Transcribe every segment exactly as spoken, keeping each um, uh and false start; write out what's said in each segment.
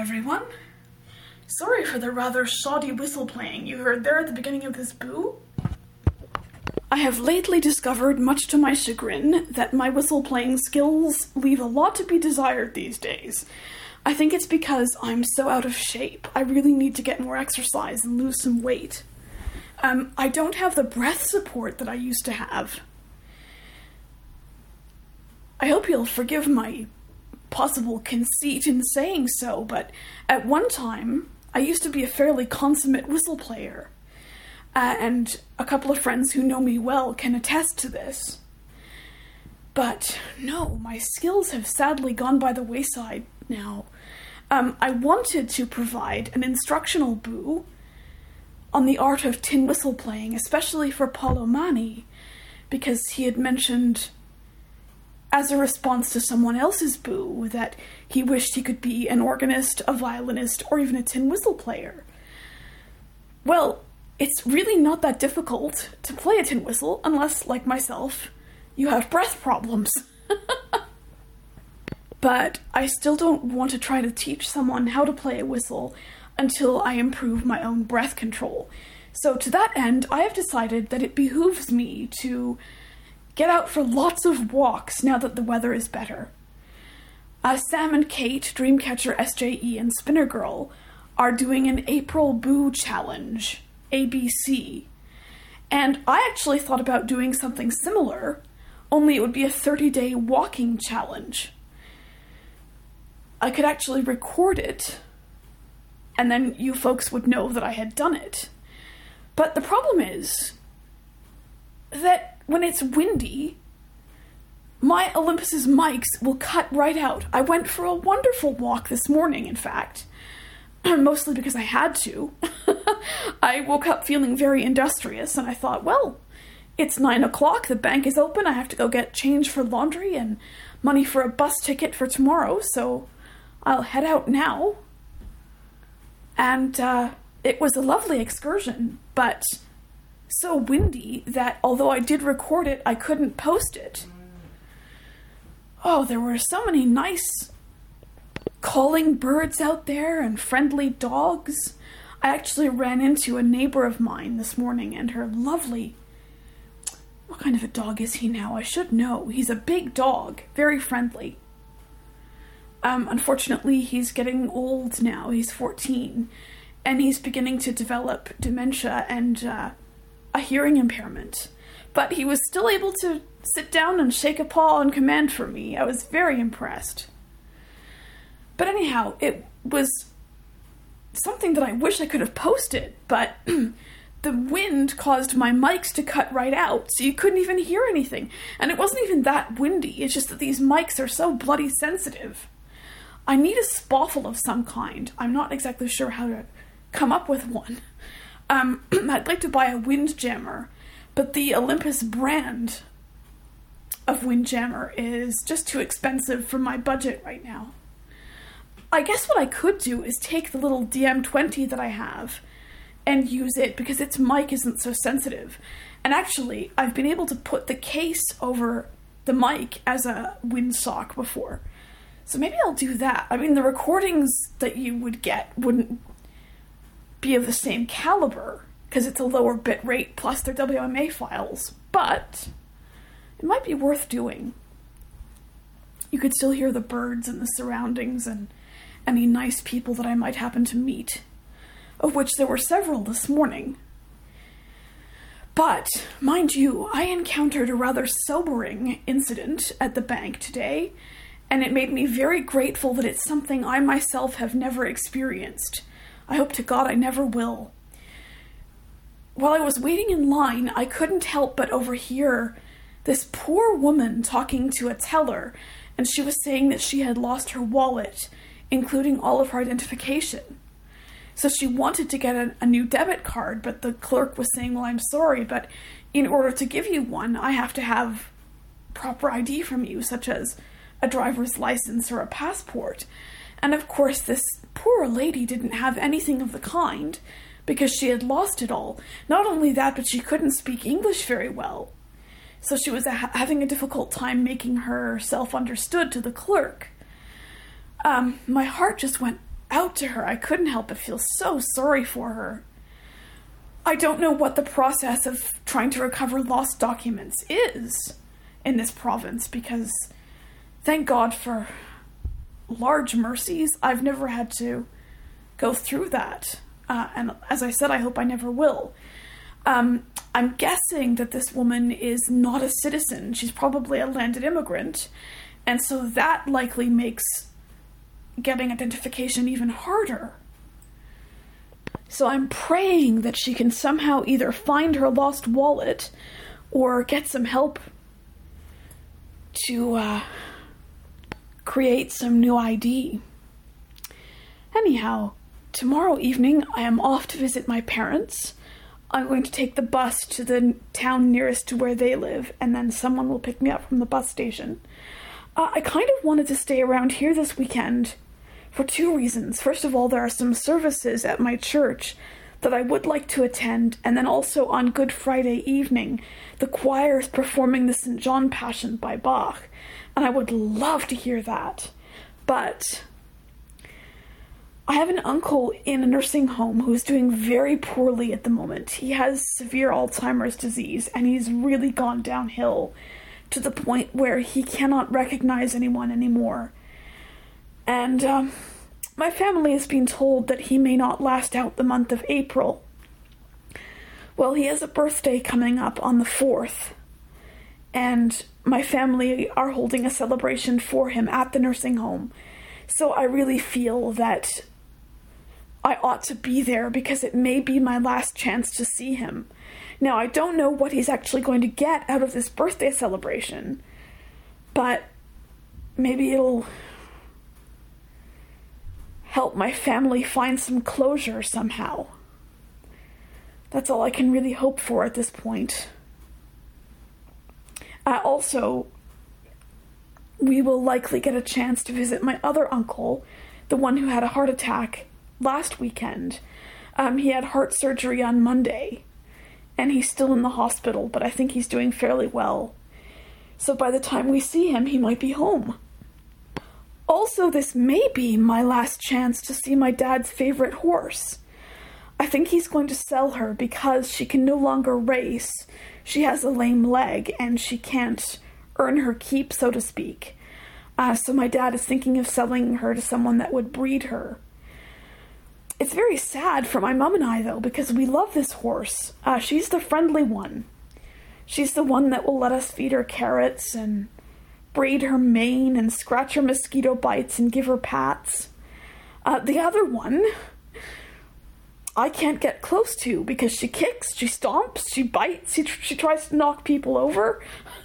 everyone. Sorry for the rather shoddy whistle playing you heard there at the beginning of this boo. I have lately discovered, much to my chagrin, that my whistle playing skills leave a lot to be desired these days. I think it's because I'm so out of shape. I really need to get more exercise and lose some weight. Um, I don't have the breath support that I used to have. I hope you'll forgive my possible conceit in saying so, but at one time, I used to be a fairly consummate whistle player. Uh, and a couple of friends who know me well can attest to this. But no, my skills have sadly gone by the wayside now. Um, I wanted to provide an instructional boo on the art of tin whistle playing, especially for Paul O'Mahony, because he had mentioned, as a response to someone else's boo, that he wished he could be an organist, a violinist, or even a tin whistle player. Well, it's really not that difficult to play a tin whistle, unless, like myself, you have breath problems. But I still don't want to try to teach someone how to play a whistle until I improve my own breath control. So to that end, I have decided that it behooves me to get out for lots of walks now that the weather is better. Uh, Sam and Kate, Dreamcatcher S J E, and Spinner Girl are doing an April Boo Challenge, A B C. And I actually thought about doing something similar, only it would be a thirty-day walking challenge. I could actually record it, and then you folks would know that I had done it. But the problem is that when it's windy, my Olympus's mics will cut right out. I went for a wonderful walk this morning, in fact, mostly because I had to. I woke up feeling very industrious, and I thought, well, it's nine o'clock, the bank is open, I have to go get change for laundry and money for a bus ticket for tomorrow, so I'll head out now. And uh, it was a lovely excursion, but so windy that although I did record it, I couldn't post it. Oh, there were so many nice calling birds out there and friendly dogs. I actually ran into a neighbor of mine this morning and her lovely... What kind of a dog is he now? I should know. He's a big dog, very friendly. Um, unfortunately, he's getting old now. He's fourteen, and he's beginning to develop dementia and uh, a hearing impairment. But he was still able to sit down and shake a paw on command for me. I was very impressed. But anyhow, it was something that I wish I could have posted, but the wind caused my mics to cut right out, so you couldn't even hear anything. And it wasn't even that windy, it's just that these mics are so bloody sensitive. I need a spoffle of some kind. I'm not exactly sure how to come up with one. Um, I'd like to buy a windjammer, but the Olympus brand of windjammer is just too expensive for my budget right now. I guess what I could do is take the little D M twenty that I have and use it because its mic isn't so sensitive. And actually, I've been able to put the case over the mic as a windsock before. So maybe I'll do that. I mean, the recordings that you would get wouldn't be of the same caliber, because it's a lower bit rate, plus they're W M A files, but it might be worth doing. You could still hear the birds and the surroundings and any nice people that I might happen to meet, of which there were several this morning. But, mind you, I encountered a rather sobering incident at the bank today, and it made me very grateful that it's something I myself have never experienced. I hope to God I never will. While I was waiting in line, I couldn't help but overhear this poor woman talking to a teller, and she was saying that she had lost her wallet, including all of her identification. So she wanted to get a, a new debit card, but the clerk was saying, well, I'm sorry, but in order to give you one, I have to have proper I D from you, such as a driver's license or a passport. And of course, this poor lady didn't have anything of the kind because she had lost it all. Not only that, but she couldn't speak English very well. So she was ha- having a difficult time making herself understood to the clerk. Um, my heart just went out to her. I couldn't help but feel so sorry for her. I don't know what the process of trying to recover lost documents is in this province, because thank God for large mercies, I've never had to go through that. Uh, and as I said, I hope I never will. Um, I'm guessing that this woman is not a citizen. She's probably a landed immigrant. And so that likely makes getting identification even harder. So I'm praying that she can somehow either find her lost wallet or get some help to uh, create some new I D. Anyhow, tomorrow evening I am off to visit my parents. I'm going to take the bus to the town nearest to where they live, and then someone will pick me up from the bus station. Uh, I kind of wanted to stay around here this weekend for two reasons. First of all, there are some services at my church that I would like to attend, and then also on Good Friday evening, the choir is performing the Saint John Passion by Bach, and I would love to hear that. But I have an uncle in a nursing home who is doing very poorly at the moment. He has severe Alzheimer's disease, and he's really gone downhill to the point where he cannot recognize anyone anymore. And um, my family has been told that he may not last out the month of April. Well, he has a birthday coming up on the fourth, and my family are holding a celebration for him at the nursing home. So I really feel that I ought to be there, because it may be my last chance to see him. Now, I don't know what he's actually going to get out of this birthday celebration, but maybe it'll help my family find some closure somehow. That's all I can really hope for at this point. Uh, also, we will likely get a chance to visit my other uncle, the one who had a heart attack last weekend. Um, he had heart surgery on Monday, and he's still in the hospital, but I think he's doing fairly well. So by the time we see him, he might be home. Also, this may be my last chance to see my dad's favorite horse. I think he's going to sell her because she can no longer race. She has a lame leg, and she can't earn her keep, so to speak. Uh, so my dad is thinking of selling her to someone that would breed her. It's very sad for my mom and I, though, because we love this horse. Uh, she's the friendly one. She's the one that will let us feed her carrots and braid her mane and scratch her mosquito bites and give her pats. Uh, the other one, I can't get close to because she kicks, she stomps, she bites, she, she tries to knock people over.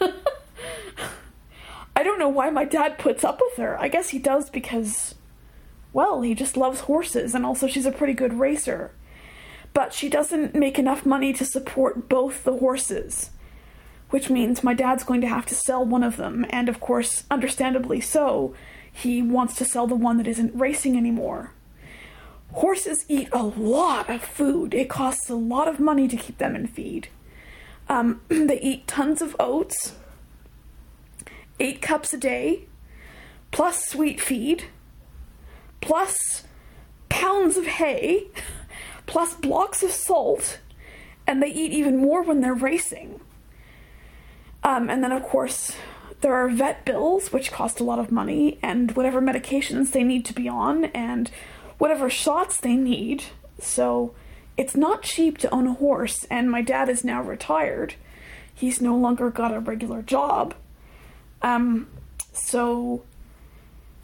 I don't know why my dad puts up with her. I guess he does because, well, he just loves horses, and also she's a pretty good racer. But she doesn't make enough money to support both the horses, which means my dad's going to have to sell one of them, and of course, understandably so, he wants to sell the one that isn't racing anymore. Horses eat a lot of food. It costs a lot of money to keep them in feed. Um, they eat tons of oats, eight cups a day, plus sweet feed, plus pounds of hay, plus blocks of salt, and they eat even more when they're racing. Um, and then, of course, there are vet bills, which cost a lot of money, and whatever medications they need to be on, and whatever shots they need. So it's not cheap to own a horse, and my dad is now retired. He's no longer got a regular job. Um, so